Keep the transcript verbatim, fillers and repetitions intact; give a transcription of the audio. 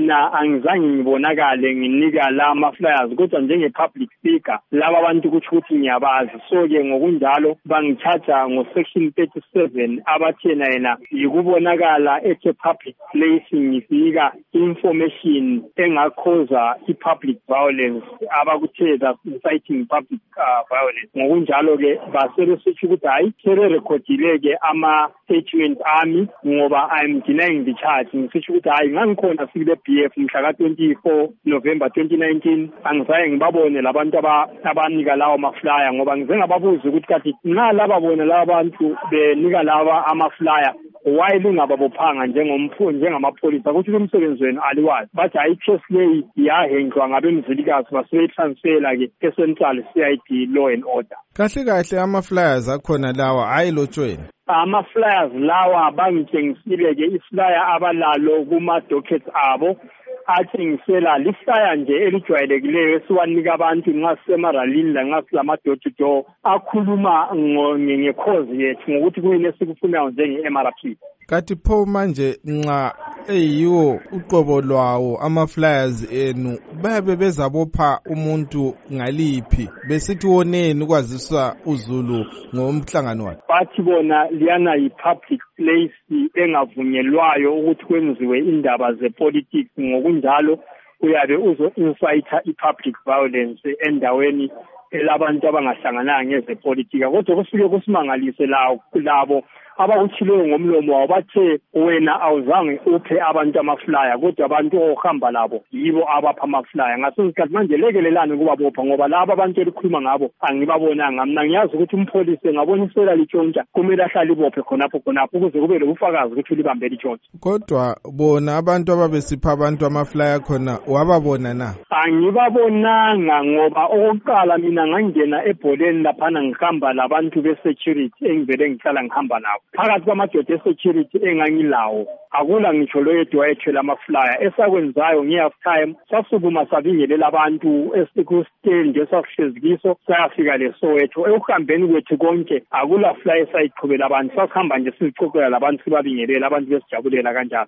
mina angizange ngibonakale nginika la ma-flyers kodwa njenge-public speaker laba abantu kuthi ukuthi ngiyabazi. So-ke ngokunjalo bangithatha ngo-section thirty-seven abathi yena yena yikubonakala at a public place ngifika information engakhoza i-public violence abakuthe that inciting public uh, violence. Ngokunjalo-ke basebesitsho ukuthi hayi seberekhodile-ke ama-statement ami ngoba I'm denying the charge. Ngisitsho ukuthi hayi ngangikhona sikule B F mhla ka twenty-four November twenty nineteen angizaye ngibabone labantu abanika lawo ama-flyer ngoba ngize ngababuza ukuthi kathi nxa laba bona laba bantu benika laba ama-flyer why lingababophanga njengomfundi njengamapholisa ukuthi umsebenzi wenu aliwazi. Bathi hayi case leyi yahenjwa ngabemzilikazi baseyitransfera ke eCentral C I D Law and Order. Kahle kahle ama-flyers akhona lawa ayilotshweni. Ama-flyers lawa bangitshengisile ke iflyer abalalo kuma-dockets abo athengisela liflyer nje elijwayelekileyo esiwanika abantu nxa sisemaralini lanxa silama-door to door akhuluma ngekhozi yethu ngokuthi kuyini esikufunayo njenge-M R P. Kathi pho manje nxa eyiwo uqobo lwawo ama-flyers enu bayabe bezabopha umuntu ngaliphi besithi woneni ukwaziswa uZulu ngomhlangano wakhe? Bathi bona liyana yi-public place engavunyelwayo ukuthi kwenziwe indaba ze-politics ngokunjalo uyabe uzo-inciter i-public violence endaweni elabantu abangahlangananga ngezepolitika. Kodwa kusuke kusimangalise labo abakutshileyo ngomlomo wabo bathe wena awuzange uphe abantu ama-flyer kodwa abantu ohamba labo yibo abapha ama-flyer. Ngasosikhathi manje lekelelane ukubabopha ngoba laba abantu elikhuluma ngabo angibabonanga. Mina ngiyazi ukuthi umpholisi engabonisela litshontsha kumele ahlale ibophe khonapho khonapho ukuze kube lobufakazi ukuthi ulibambe litshontsha. Kodwa bona abantu ababesipha abantu ama-flyer khona wababona na? Angibabonanga ngoba okokuqala mina ngangena ebholeni laphana ngihamba labantu be-security engivele ngihlala ngihamba nabo. Phakathi kwamadoda e-security engangilawo akula ngitsho lo yedwa wayethwele ama-flyer. Esakwenzayo nge-half time sasukuma sabingelela abantu esikustand esasihlezi kiso sayafika leSoweto. Ekuhambeni kwethu konke akula flyer esayiqhubela abantu, sasihamba nje sizicocela labantu sibabingelela abantu besijabulela kanjalo.